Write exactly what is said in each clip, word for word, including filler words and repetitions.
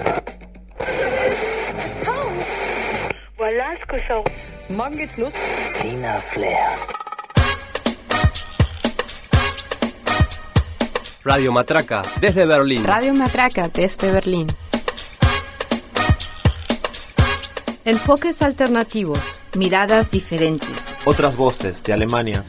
Morgen geht's los. Tina Flair. Radio Matraca, desde Berlín. Radio Matraca, desde Berlín. Enfoques alternativos. Miradas diferentes. Otras voces de Alemania.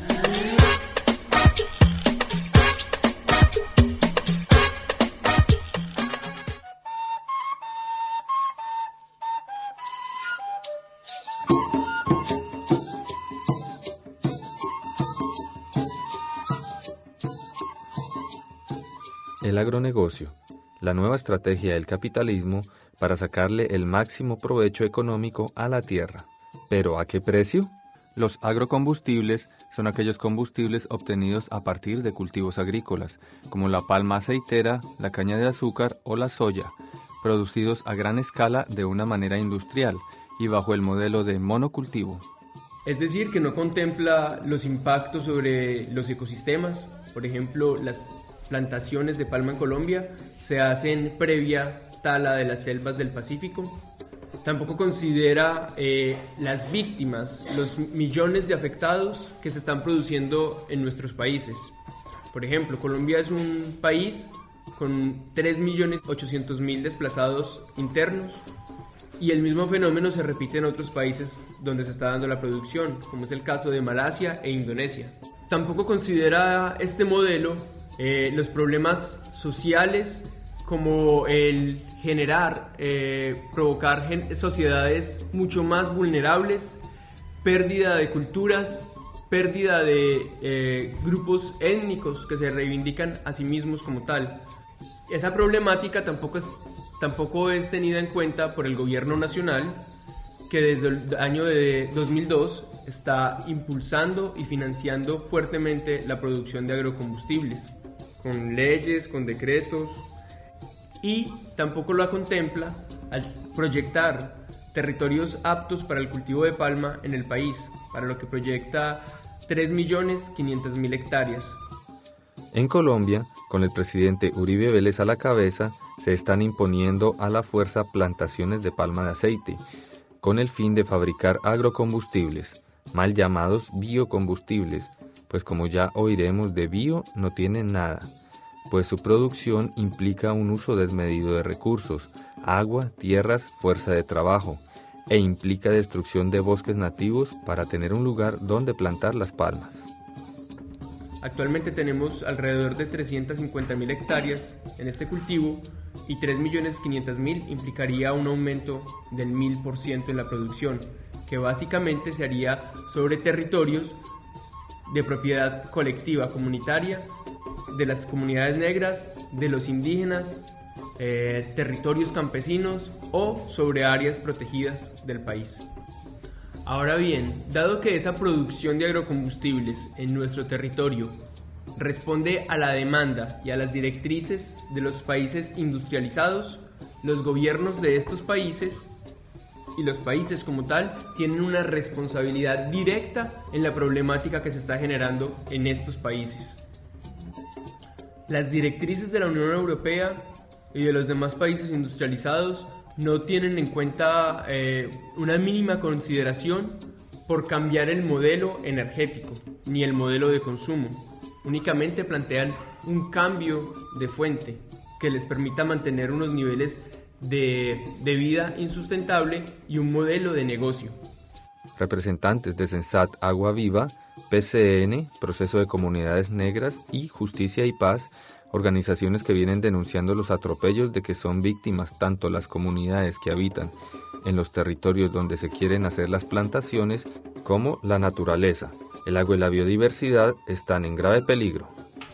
El agronegocio, la nueva estrategia del capitalismo para sacarle el máximo provecho económico a la tierra. ¿Pero a qué precio? Los agrocombustibles son aquellos combustibles obtenidos a partir de cultivos agrícolas, como la palma aceitera, la caña de azúcar o la soya, producidos a gran escala de una manera industrial y bajo el modelo de monocultivo. Es decir, que no contempla los impactos sobre los ecosistemas. Por ejemplo, las plantaciones de palma en Colombia se hacen previa tala de las selvas del Pacífico. Tampoco considera eh, las víctimas, los millones de afectados que se están produciendo en nuestros países. Por ejemplo, Colombia es un país con tres millones ochocientos mil desplazados internos y el mismo fenómeno se repite en otros países donde se está dando la producción, como es el caso de Malasia e Indonesia. Tampoco considera este modelo eh, los problemas sociales como el generar, eh, provocar gen- sociedades mucho más vulnerables, pérdida de culturas, pérdida de eh, grupos étnicos que se reivindican a sí mismos como tal. Esa problemática tampoco es, tampoco es tenida en cuenta por el gobierno nacional, que desde el año de dos mil dos está impulsando y financiando fuertemente la producción de agrocombustibles, con leyes, con decretos, y tampoco lo contempla al proyectar territorios aptos para el cultivo de palma en el país, para lo que proyecta tres millones quinientas mil hectáreas. En Colombia, con el presidente Uribe Vélez a la cabeza, se están imponiendo a la fuerza plantaciones de palma de aceite, con el fin de fabricar agrocombustibles, mal llamados biocombustibles, pues como ya oiremos, de bio no tienen nada, pues su producción implica un uso desmedido de recursos, agua, tierras, fuerza de trabajo, e implica destrucción de bosques nativos para tener un lugar donde plantar las palmas. Actualmente tenemos alrededor de trescientas cincuenta mil hectáreas en este cultivo y tres millones quinientas mil implicaría un aumento del mil por ciento en la producción, que básicamente se haría sobre territorios de propiedad colectiva comunitaria, de las comunidades negras, de los indígenas, eh, territorios campesinos o sobre áreas protegidas del país. Ahora bien, dado que esa producción de agrocombustibles en nuestro territorio responde a la demanda y a las directrices de los países industrializados, los gobiernos de estos países y los países como tal tienen una responsabilidad directa en la problemática que se está generando en estos países. Las directrices de la Unión Europea y de los demás países industrializados no tienen en cuenta eh, una mínima consideración por cambiar el modelo energético ni el modelo de consumo. Únicamente plantean un cambio de fuente que les permita mantener unos niveles de, de vida insustentable y un modelo de negocio. Representantes de Sensat Agua Viva, P C N, Proceso de Comunidades Negras y Justicia y Paz, organizaciones que vienen denunciando los atropellos de que son víctimas tanto las comunidades que habitan en los territorios donde se quieren hacer las plantaciones como la naturaleza. El agua y la biodiversidad están en grave peligro.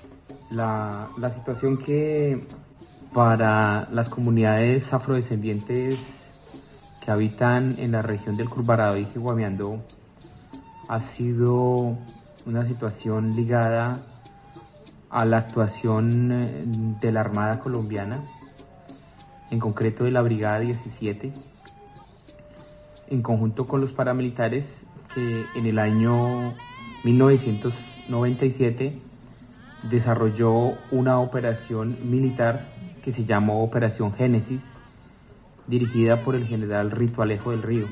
La, la situación que para las comunidades afrodescendientes que habitan en la región del Curvarado y Guamiando ha sido una situación ligada a la actuación de la Armada colombiana, en concreto de la Brigada diecisiete, en conjunto con los paramilitares que en el año mil novecientos noventa y siete desarrolló una operación militar que se llamó Operación Génesis dirigida por el general Rito Alejo del Río.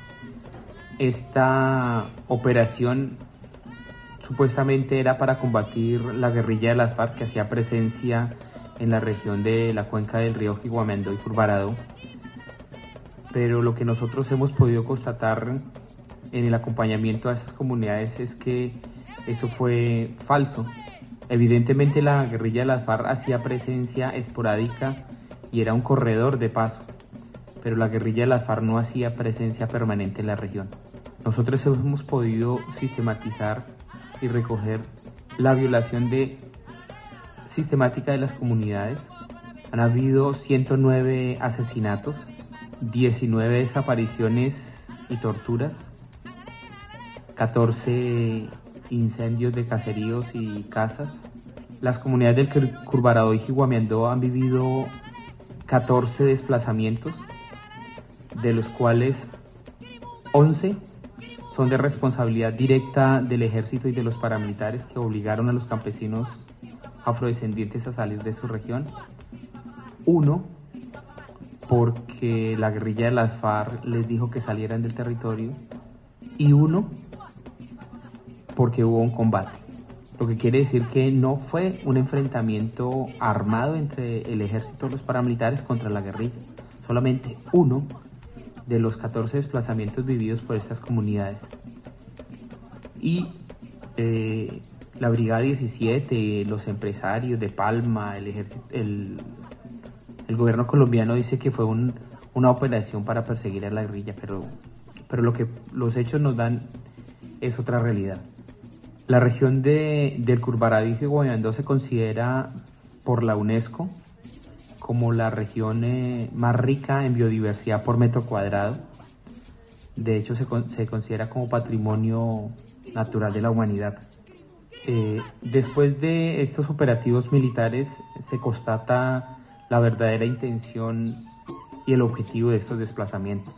Esta operación supuestamente era para combatir la guerrilla de las FARC que hacía presencia en la región de la cuenca del río Jiguamendo y Curvarado, pero lo que nosotros hemos podido constatar en el acompañamiento a esas comunidades es que eso fue falso. Evidentemente la guerrilla de las FARC hacía presencia esporádica y era un corredor de paso, pero la guerrilla de las FARC no hacía presencia permanente en la región. Nosotros hemos podido sistematizar y recoger la violación de sistemática de las comunidades. Han habido ciento nueve asesinatos, diecinueve desapariciones y torturas, catorce incendios de caseríos y casas. Las comunidades del Curvarado y Jiguamiandó han vivido catorce desplazamientos, de los cuales once son de responsabilidad directa del ejército y de los paramilitares que obligaron a los campesinos afrodescendientes a salir de su región. Uno, porque la guerrilla de las FARC les dijo que salieran del territorio. Y uno, porque hubo un combate. Lo que quiere decir que no fue un enfrentamiento armado entre el ejército y los paramilitares contra la guerrilla. Solamente uno de los catorce desplazamientos vividos por estas comunidades. Y eh, la Brigada diecisiete, los empresarios de Palma, el ejército, el, el gobierno colombiano dice que fue un, una operación para perseguir a la guerrilla, pero, pero lo que los hechos nos dan es otra realidad. La región de, del Curvarado y Jiguamiandó se considera por la UNESCO como la región eh, más rica en biodiversidad por metro cuadrado. De hecho, se, se considera como patrimonio natural de la humanidad. Eh, después de estos operativos militares, se constata la verdadera intención y el objetivo de estos desplazamientos.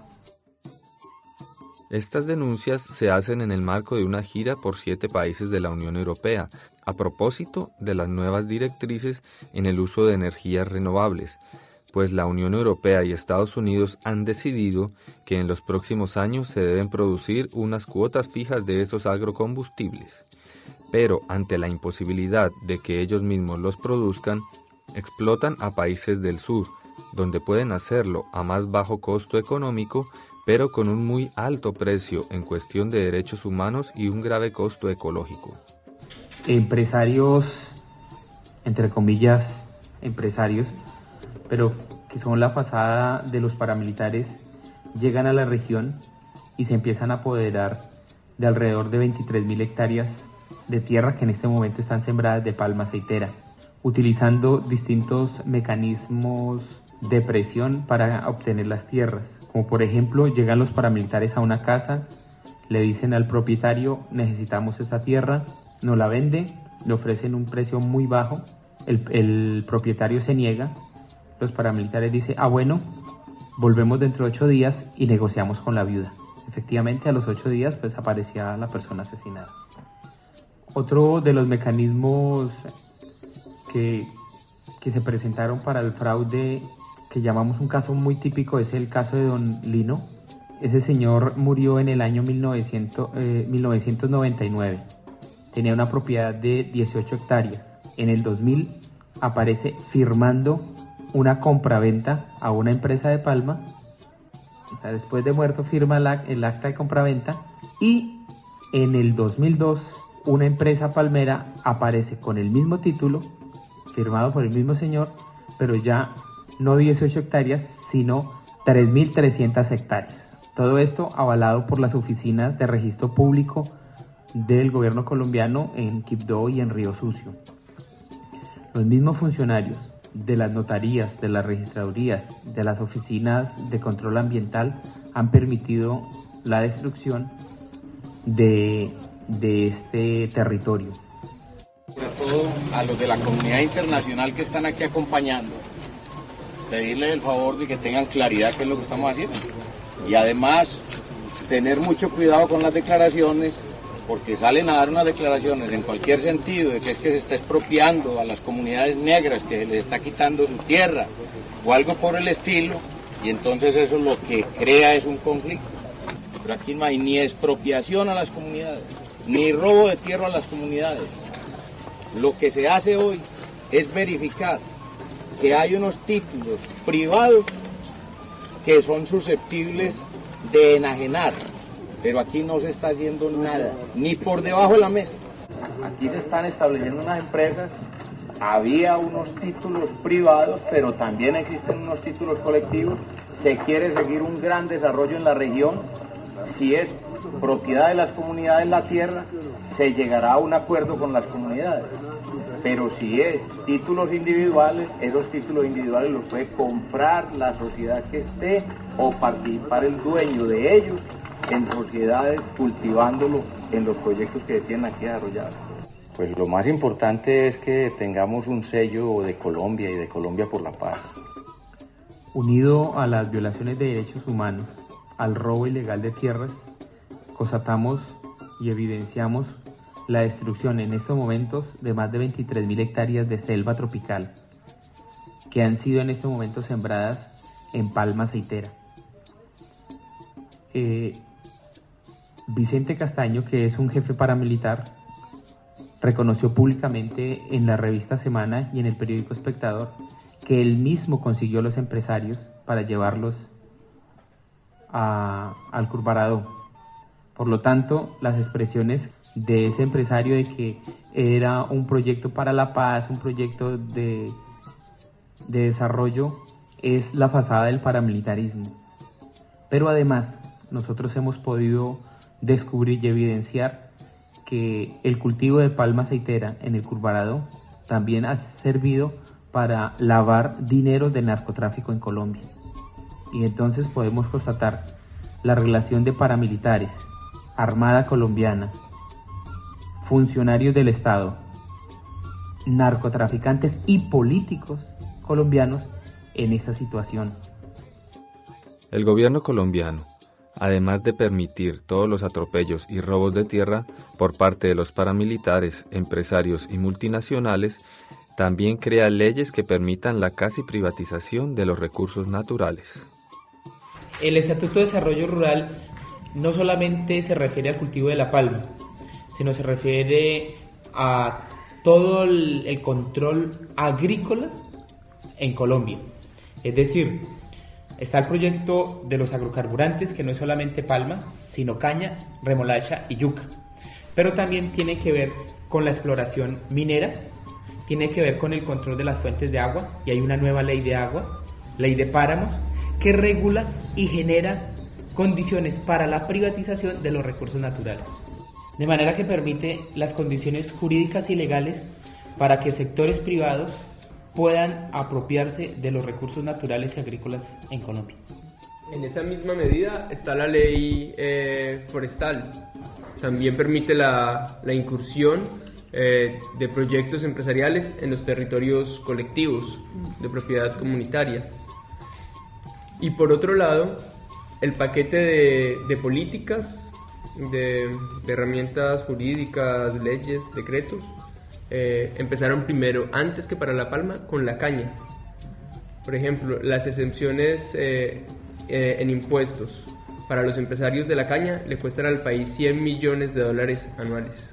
Estas denuncias se hacen en el marco de una gira por siete países de la Unión Europea, a propósito de las nuevas directrices en el uso de energías renovables, pues la Unión Europea y Estados Unidos han decidido que en los próximos años se deben producir unas cuotas fijas de esos agrocombustibles. Pero ante la imposibilidad de que ellos mismos los produzcan, explotan a países del sur, donde pueden hacerlo a más bajo costo económico, pero con un muy alto precio en cuestión de derechos humanos y un grave costo ecológico. Empresarios, entre comillas, empresarios, pero que son la fachada de los paramilitares, llegan a la región y se empiezan a apoderar de alrededor de veintitrés mil hectáreas de tierra que en este momento están sembradas de palma aceitera, utilizando distintos mecanismos de presión para obtener las tierras, como por ejemplo llegan los paramilitares a una casa, le dicen al propietario necesitamos esta tierra, no la vende, le ofrecen un precio muy bajo, el, el propietario se niega, los paramilitares dicen ah bueno, volvemos dentro de ocho días y negociamos con la viuda. Efectivamente a los ocho días pues aparecía la persona asesinada. Otro de los mecanismos que, que se presentaron para el fraude, que llamamos un caso muy típico, es el caso de don Lino. Ese señor murió en el año mil novecientos noventa y nueve. Tenía una propiedad de dieciocho hectáreas. En el dos mil aparece firmando una compraventa a una empresa de Palma. O sea, después de muerto firma el, el acta de compraventa y en el dos mil dos una empresa palmera aparece con el mismo título, firmado por el mismo señor, pero ya no dieciocho hectáreas, sino tres mil trescientas hectáreas. Todo esto avalado por las oficinas de registro público del gobierno colombiano en Quibdó y en Río Sucio. Los mismos funcionarios de las notarías, de las registradurías, de las oficinas de control ambiental han permitido la destrucción de, de este territorio. Sobre todo a los de la comunidad internacional que están aquí acompañando, pedirles el favor de que tengan claridad qué es lo que estamos haciendo y además tener mucho cuidado con las declaraciones, porque salen a dar unas declaraciones en cualquier sentido de que es que se está expropiando a las comunidades negras, que se les está quitando su tierra o algo por el estilo, Y entonces eso lo que crea es un conflicto. Pero aquí no hay ni expropiación a las comunidades, ni robo de tierra a las comunidades. Lo que se hace hoy es verificar que hay unos títulos privados que son susceptibles de enajenar, pero aquí no se está haciendo nada, ni por debajo de la mesa. Aquí se están estableciendo unas empresas, había unos títulos privados, pero también existen unos títulos colectivos. Se quiere seguir un gran desarrollo en la región. Si es propiedad de las comunidades la tierra, se llegará a un acuerdo con las comunidades. Pero si es títulos individuales, esos títulos individuales los puede comprar la sociedad que esté o participar el dueño de ellos en sociedades cultivándolo en los proyectos que se tienen aquí desarrollados. Pues lo más importante es que tengamos un sello de Colombia y de Colombia por la paz. Unido a las violaciones de derechos humanos, al robo ilegal de tierras, constatamos y evidenciamos la destrucción en estos momentos de más de veintitrés mil hectáreas de selva tropical que han sido en estos momentos sembradas en palma aceitera. Eh, Vicente Castaño, que es un jefe paramilitar, reconoció públicamente en la revista Semana y en el periódico Espectador que él mismo consiguió los empresarios para llevarlos a, al Curvarado. Por lo tanto, las expresiones de ese empresario de que era un proyecto para la paz, un proyecto de, de desarrollo, es la fachada del paramilitarismo. Pero además, nosotros hemos podido descubrir y evidenciar que el cultivo de palma aceitera en el Curvarado también ha servido para lavar dinero del narcotráfico en Colombia. Y entonces podemos constatar la relación de paramilitares, Armada colombiana, funcionarios del Estado, narcotraficantes y políticos colombianos en esta situación. El gobierno colombiano, además de permitir todos los atropellos y robos de tierra por parte de los paramilitares, empresarios y multinacionales, también crea leyes que permitan la casi privatización de los recursos naturales. El Estatuto de Desarrollo Rural no solamente se refiere al cultivo de la palma, sino se refiere a todo el, el control agrícola en Colombia. Es decir, está el proyecto de los agrocarburantes, que no es solamente palma, sino caña, remolacha y yuca. Pero también tiene que ver con la exploración minera, tiene que ver con el control de las fuentes de agua, y hay una nueva ley de aguas, ley de páramos, que regula y genera condiciones para la privatización de los recursos naturales. De manera que permite las condiciones jurídicas y legales para que sectores privados puedan apropiarse de los recursos naturales y agrícolas en Colombia. En esa misma medida está la ley eh, forestal. También permite la, la incursión eh, de proyectos empresariales en los territorios colectivos de propiedad comunitaria. Y por otro lado, el paquete de, de políticas, de, de herramientas jurídicas, leyes, decretos, eh, empezaron primero, antes que para la palma, con la caña. Por ejemplo, las exenciones eh, eh, en impuestos para los empresarios de la caña le cuestan al país cien millones de dólares anuales.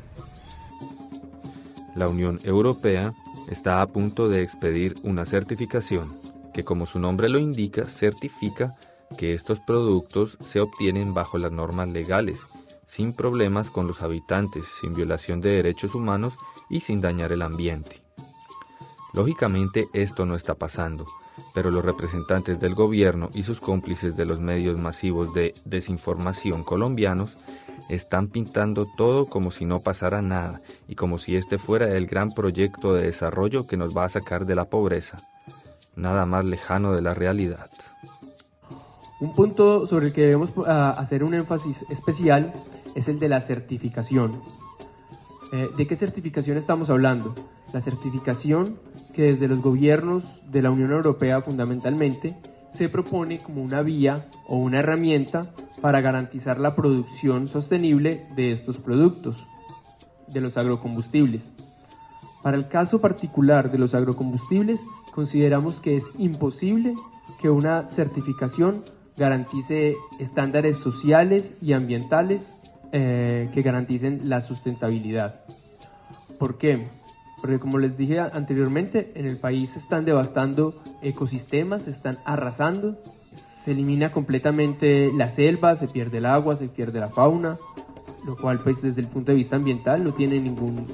La Unión Europea está a punto de expedir una certificación que, como su nombre lo indica, certifica que estos productos se obtienen bajo las normas legales, sin problemas con los habitantes, sin violación de derechos humanos y sin dañar el ambiente. Lógicamente esto no está pasando, pero los representantes del gobierno y sus cómplices de los medios masivos de desinformación colombianos están pintando todo como si no pasara nada y como si este fuera el gran proyecto de desarrollo que nos va a sacar de la pobreza. Nada más lejano de la realidad. Un punto sobre el que debemos uh, hacer un énfasis especial es el de la certificación. Eh, ¿De qué certificación estamos hablando? La certificación que desde los gobiernos de la Unión Europea fundamentalmente se propone como una vía o una herramienta para garantizar la producción sostenible de estos productos, de los agrocombustibles. Para el caso particular de los agrocombustibles, consideramos que es imposible que una certificación garantice estándares sociales y ambientales eh, que garanticen la sustentabilidad. ¿Por qué? Porque como les dije anteriormente, en el país se están devastando ecosistemas, se están arrasando, se elimina completamente la selva, se pierde el agua, se pierde la fauna, lo cual pues desde el punto de vista ambiental no tiene ningún,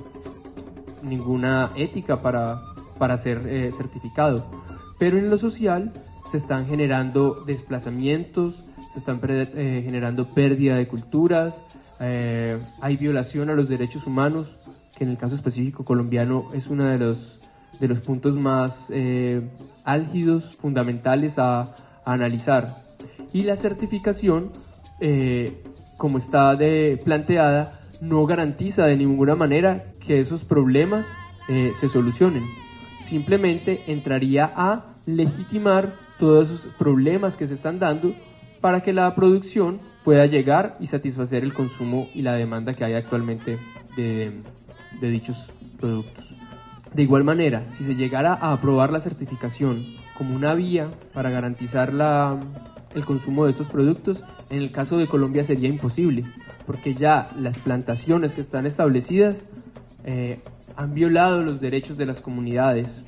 ninguna ética para, para ser eh, certificado. Pero en lo social se están generando desplazamientos, se están eh, generando pérdida de culturas, eh, hay violación a los derechos humanos, que en el caso específico colombiano es uno de los, de los puntos más eh, álgidos, fundamentales a, a analizar. Y la certificación, eh, como está de, planteada, no garantiza de ninguna manera que esos problemas eh, se solucionen. Simplemente entraría a legitimar todos esos problemas que se están dando para que la producción pueda llegar y satisfacer el consumo y la demanda que hay actualmente de, de dichos productos. De igual manera, si se llegara a aprobar la certificación como una vía para garantizar la, el consumo de estos productos, en el caso de Colombia sería imposible, porque ya las plantaciones que están establecidas eh, han violado los derechos de las comunidades,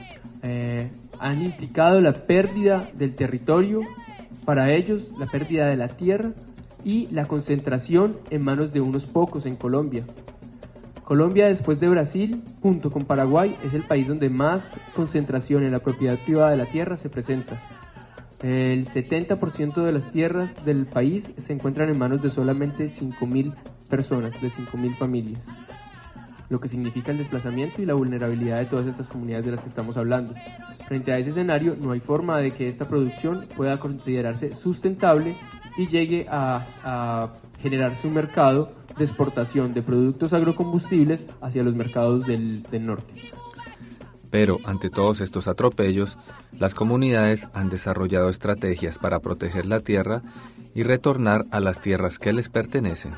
eh, han implicado la pérdida del territorio para ellos, la pérdida de la tierra y la concentración en manos de unos pocos en Colombia. Colombia, después de Brasil, junto con Paraguay, es el país donde más concentración en la propiedad privada de la tierra se presenta. El setenta por ciento de las tierras del país se encuentran en manos de solamente cinco mil personas, de cinco mil familias, lo que significa el desplazamiento y la vulnerabilidad de todas estas comunidades de las que estamos hablando. Frente a ese escenario, no hay forma de que esta producción pueda considerarse sustentable y llegue a, a generarse un mercado de exportación de productos agrocombustibles hacia los mercados del, del norte. Pero ante todos estos atropellos, las comunidades han desarrollado estrategias para proteger la tierra y retornar a las tierras que les pertenecen.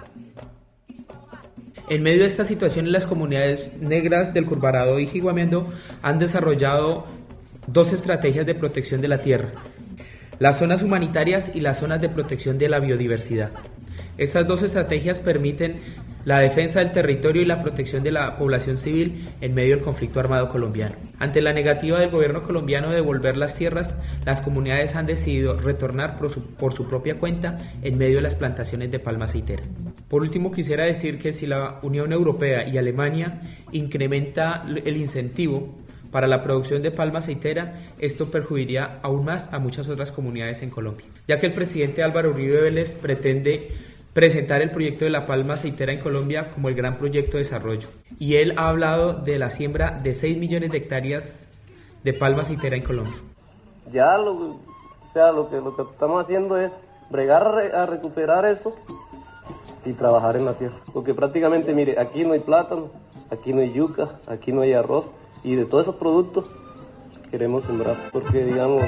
En medio de esta situación, las comunidades negras del Curvarado y Jiguamiando han desarrollado dos estrategias de protección de la tierra: las zonas humanitarias y las zonas de protección de la biodiversidad. Estas dos estrategias permiten la defensa del territorio y la protección de la población civil en medio del conflicto armado colombiano. Ante la negativa del gobierno colombiano de devolver las tierras, las comunidades han decidido retornar por su, por su propia cuenta en medio de las plantaciones de palma aceitera. Por último, quisiera decir que si la Unión Europea y Alemania incrementa el incentivo para la producción de palma aceitera, esto perjudicaría aún más a muchas otras comunidades en Colombia, ya que el presidente Álvaro Uribe Vélez pretende presentar el proyecto de la palma aceitera en Colombia como el gran proyecto de desarrollo. Y él ha hablado de la siembra de seis millones de hectáreas de palma aceitera en Colombia. Ya lo, o sea, lo, que, lo que estamos haciendo es bregar a, re, a recuperar eso y trabajar en la tierra. Porque prácticamente, mire, aquí no hay plátano, aquí no hay yuca, aquí no hay arroz. Y de todos esos productos queremos sembrar. Porque, digamos,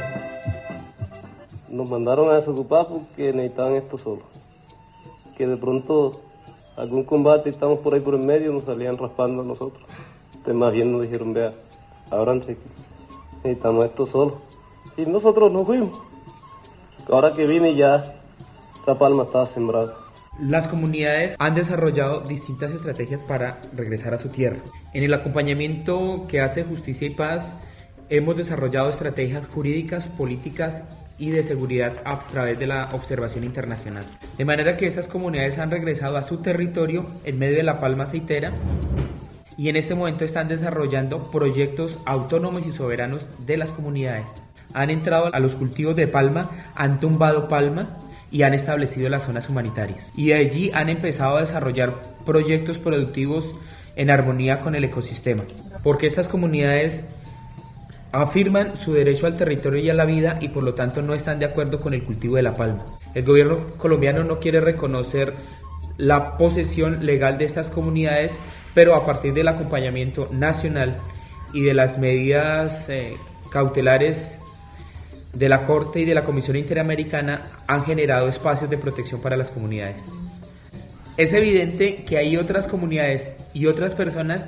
nos mandaron a desocupar porque necesitaban esto solo. Que de pronto algún combate, estamos por ahí por el medio, nos salían raspando a nosotros. Entonces más bien nos dijeron, vea, ábranse, necesitamos esto solo. Y nosotros nos fuimos. Ahora que vine ya la palma estaba sembrada. Las comunidades han desarrollado distintas estrategias para regresar a su tierra. En el acompañamiento que hace Justicia y Paz, hemos desarrollado estrategias jurídicas, políticas y de seguridad a través de la observación internacional. De manera que estas comunidades han regresado a su territorio en medio de la palma aceitera y en este momento están desarrollando proyectos autónomos y soberanos de las comunidades. Han entrado a los cultivos de palma, han tumbado palma y han establecido las zonas humanitarias. Y de allí han empezado a desarrollar proyectos productivos en armonía con el ecosistema. Porque estas comunidades afirman su derecho al territorio y a la vida y por lo tanto no están de acuerdo con el cultivo de la palma. El gobierno colombiano no quiere reconocer la posesión legal de estas comunidades, pero a partir del acompañamiento nacional y de las medidas eh, cautelares de la Corte y de la Comisión Interamericana han generado espacios de protección para las comunidades. Es evidente que hay otras comunidades y otras personas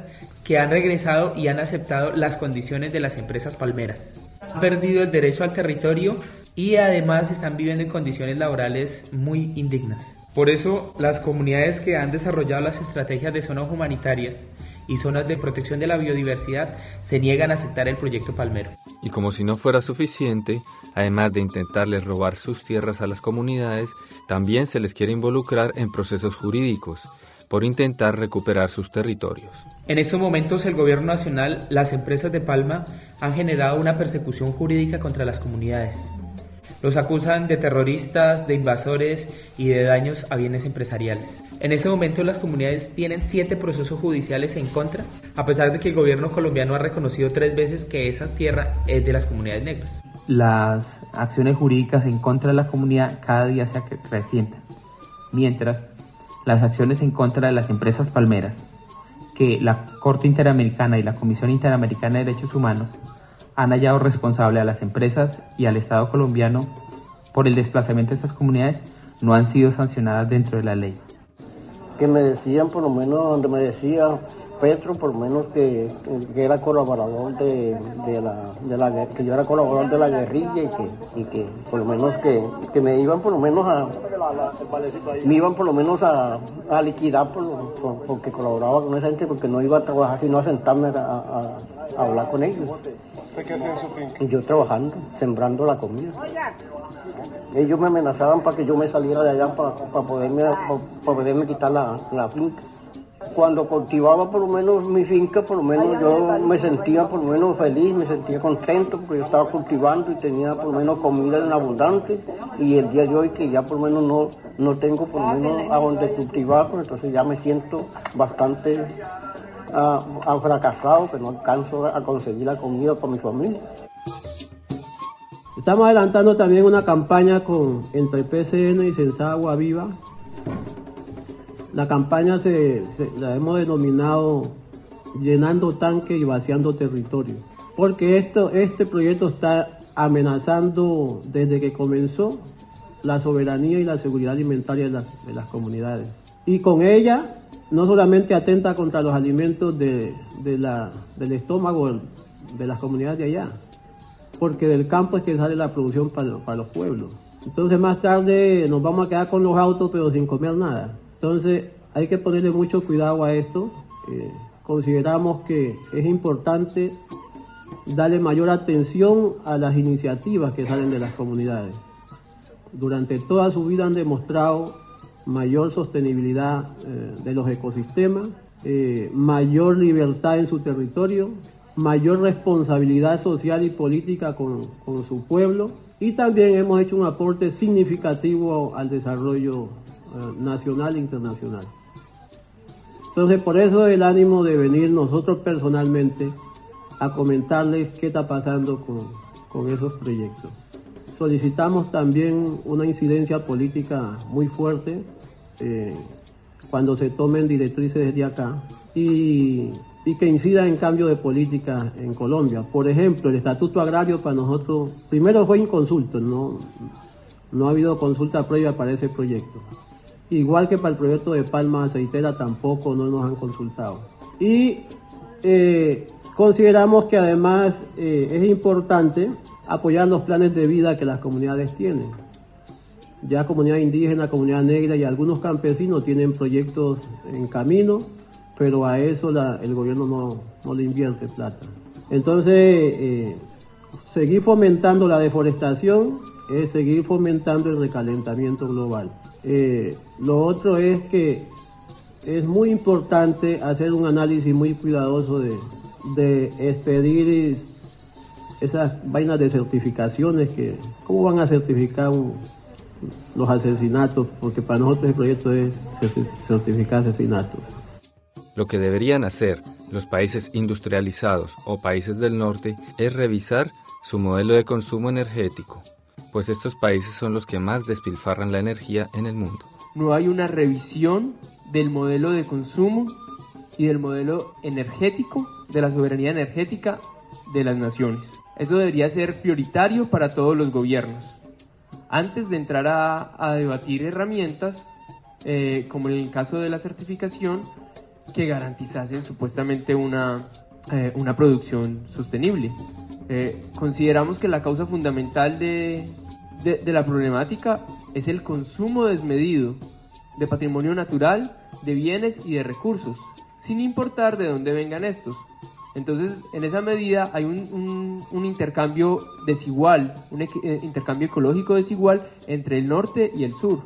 que han regresado y han aceptado las condiciones de las empresas palmeras. Han perdido el derecho al territorio y además están viviendo en condiciones laborales muy indignas. Por eso, las comunidades que han desarrollado las estrategias de zonas humanitarias y zonas de protección de la biodiversidad se niegan a aceptar el proyecto palmero. Y como si no fuera suficiente, además de intentarles robar sus tierras a las comunidades, también se les quiere involucrar en procesos jurídicos por intentar recuperar sus territorios. En estos momentos el gobierno nacional, las empresas de palma han generado una persecución jurídica contra las comunidades. Los acusan de terroristas, de invasores y de daños a bienes empresariales. En este momento las comunidades tienen siete procesos judiciales en contra, a pesar de que el gobierno colombiano ha reconocido tres veces que esa tierra es de las comunidades negras. Las acciones jurídicas en contra de la comunidad cada día se acrecientan, mientras las acciones en contra de las empresas palmeras, que la Corte Interamericana y la Comisión Interamericana de Derechos Humanos han hallado responsable a las empresas y al Estado colombiano por el desplazamiento de estas comunidades, no han sido sancionadas dentro de la ley. Que me decían, por lo menos, donde me decía Petro, por lo menos que, que era colaborador de, de, la, de la que yo era colaborador de la guerrilla y que, y que por lo menos que, que me iban por lo menos a me iban por lo menos a, a liquidar por, por, porque colaboraba con esa gente, porque no iba a trabajar sino a sentarme a, a, a hablar con ellos. ¿Usted qué hacía en su finca? Yo trabajando, sembrando la comida. Ellos me amenazaban para que yo me saliera de allá para, para, poderme, para, para poderme quitar la, la finca. Cuando cultivaba por lo menos mi finca, por lo menos yo me sentía por lo menos feliz, me sentía contento porque yo estaba cultivando y tenía por lo menos comida en abundante, y el día de hoy que ya por lo menos no, no tengo por lo menos a donde cultivar, pues entonces ya me siento bastante uh, fracasado, que no alcanzo a conseguir la comida para mi familia. Estamos adelantando también una campaña con, entre P C N y Sensagua Agua Viva. La campaña se, se, la hemos denominado Llenando Tanques y Vaciando Territorio, porque esto, este proyecto está amenazando desde que comenzó la soberanía y la seguridad alimentaria de las, de las comunidades. Y con ella no solamente atenta contra los alimentos de, de la, del estómago de las comunidades de allá, porque del campo es que sale la producción para, para los pueblos. Entonces más tarde nos vamos a quedar con los autos pero sin comer nada. Entonces hay que ponerle mucho cuidado a esto. Eh, consideramos que es importante darle mayor atención a las iniciativas que salen de las comunidades. Durante toda su vida han demostrado mayor sostenibilidad eh, de los ecosistemas, eh, mayor libertad en su territorio, mayor responsabilidad social y política con, con su pueblo, y también hemos hecho un aporte significativo al desarrollo nacional e internacional. Entonces por eso el ánimo de venir nosotros personalmente a comentarles qué está pasando con, con esos proyectos. Solicitamos también una incidencia política muy fuerte eh, cuando se tomen directrices desde acá y, y que incida en cambio de política en Colombia. Por ejemplo, el estatuto agrario para nosotros primero fue inconsulto, no, no ha habido consulta previa para ese proyecto. Igual que para el proyecto de palma aceitera tampoco no nos han consultado. Y eh, consideramos que además eh, es importante apoyar los planes de vida que las comunidades tienen. Ya comunidad indígena, comunidad negra y algunos campesinos tienen proyectos en camino, pero a eso la, el gobierno no, no le invierte plata. Entonces, eh, seguir fomentando la deforestación es seguir fomentando el recalentamiento global. Eh, lo otro es que es muy importante hacer un análisis muy cuidadoso de, de expedir esas vainas de certificaciones que, ¿cómo van a certificar un, los asesinatos? Porque para nosotros el proyecto es certificar asesinatos. Lo que deberían hacer los países industrializados o países del norte es revisar su modelo de consumo energético, pues estos países son los que más despilfarran la energía en el mundo. No hay una revisión del modelo de consumo y del modelo energético, de la soberanía energética de las naciones. Eso debería ser prioritario para todos los gobiernos. Antes de entrar a, a debatir herramientas, eh, como en el caso de la certificación, que garantizasen supuestamente una, eh, una producción sostenible. Eh, consideramos que la causa fundamental de, de, de la problemática es el consumo desmedido de patrimonio natural, de bienes y de recursos, sin importar de dónde vengan estos. Entonces, en esa medida hay un, un, un intercambio desigual, un eh, intercambio ecológico desigual entre el norte y el sur.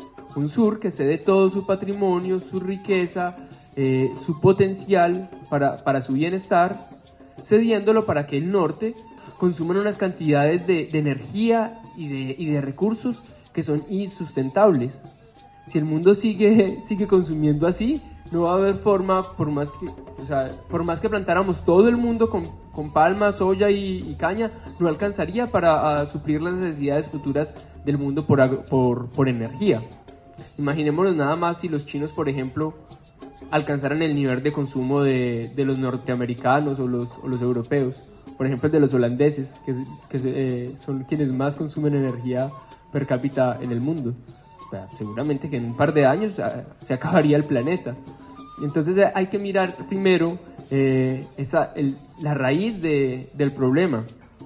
Un sur que cede todo su patrimonio, su riqueza, eh, su potencial para, para su bienestar, cediéndolo para que el norte consuma unas cantidades de, de energía y de, y de recursos que son insustentables. Si el mundo sigue, sigue consumiendo así, no va a haber forma, por más que, o sea, por más que plantáramos todo el mundo con, con palma, soya y, y caña, no alcanzaría para a, suplir las necesidades futuras del mundo por, por, por energía. Imaginémonos nada más si los chinos, por ejemplo, alcanzaran el nivel de consumo de, de los norteamericanos o los, o los europeos, por ejemplo el de los holandeses, que, que eh, son quienes más consumen energía per cápita en el mundo. O sea, seguramente que en un par de años se acabaría el planeta. Entonces hay que mirar primero eh, esa, el, la raíz de, del problema.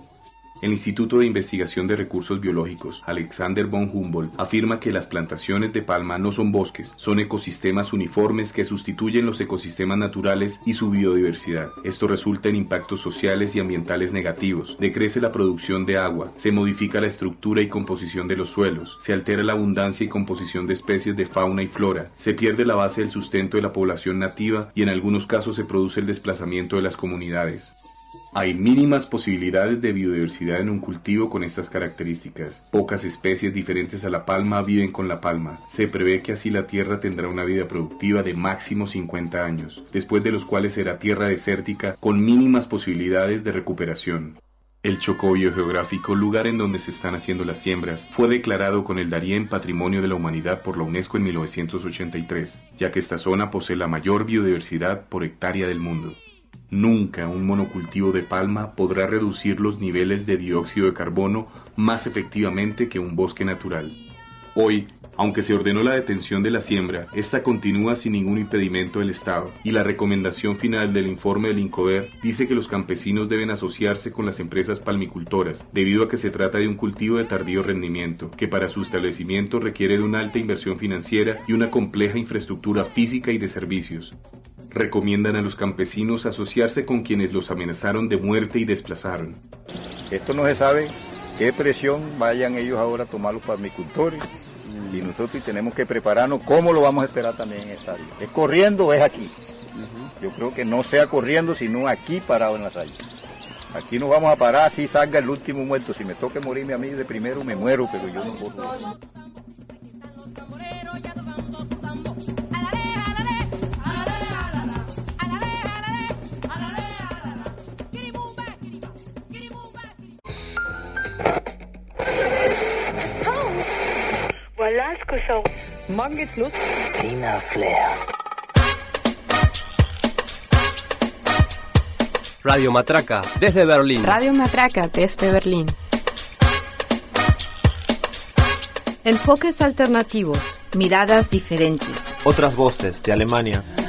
El Instituto de Investigación de Recursos Biológicos, Alexander von Humboldt, afirma que las plantaciones de palma no son bosques, son ecosistemas uniformes que sustituyen los ecosistemas naturales y su biodiversidad. Esto resulta en impactos sociales y ambientales negativos. Decrece la producción de agua, se modifica la estructura y composición de los suelos, se altera la abundancia y composición de especies de fauna y flora, se pierde la base del sustento de la población nativa y en algunos casos se produce el desplazamiento de las comunidades. Hay mínimas posibilidades de biodiversidad en un cultivo con estas características. Pocas especies diferentes a la palma viven con la palma. Se prevé que así la tierra tendrá una vida productiva de máximo cincuenta años, después de los cuales será tierra desértica con mínimas posibilidades de recuperación. El Chocó biogeográfico, lugar en donde se están haciendo las siembras, fue declarado con el Darién Patrimonio de la Humanidad por la UNESCO en mil novecientos ochenta y tres, ya que esta zona posee la mayor biodiversidad por hectárea del mundo. Nunca un monocultivo de palma podrá reducir los niveles de dióxido de carbono más efectivamente que un bosque natural. Hoy, aunque se ordenó la detención de la siembra, esta continúa sin ningún impedimento del Estado, y la recomendación final del informe del INCODER dice que los campesinos deben asociarse con las empresas palmicultoras, debido a que se trata de un cultivo de tardío rendimiento, que para su establecimiento requiere de una alta inversión financiera y una compleja infraestructura física y de servicios. Recomiendan a los campesinos asociarse con quienes los amenazaron de muerte y desplazaron. Esto no se sabe qué presión vayan ellos ahora a tomar los palmicultores y nosotros tenemos que prepararnos cómo lo vamos a esperar también en esta área. ¿Es corriendo o es aquí? Yo creo que no sea corriendo, sino aquí parado en la raya. Aquí nos vamos a parar, así salga el último muerto. Si me toca morirme a mí de primero, me muero, pero yo no puedo. Morgen geht's los. Tina Flair. Radio Matraca desde Berlín. Radio Matraca desde Berlín. Enfoques alternativos. Miradas diferentes. Otras voces de Alemania.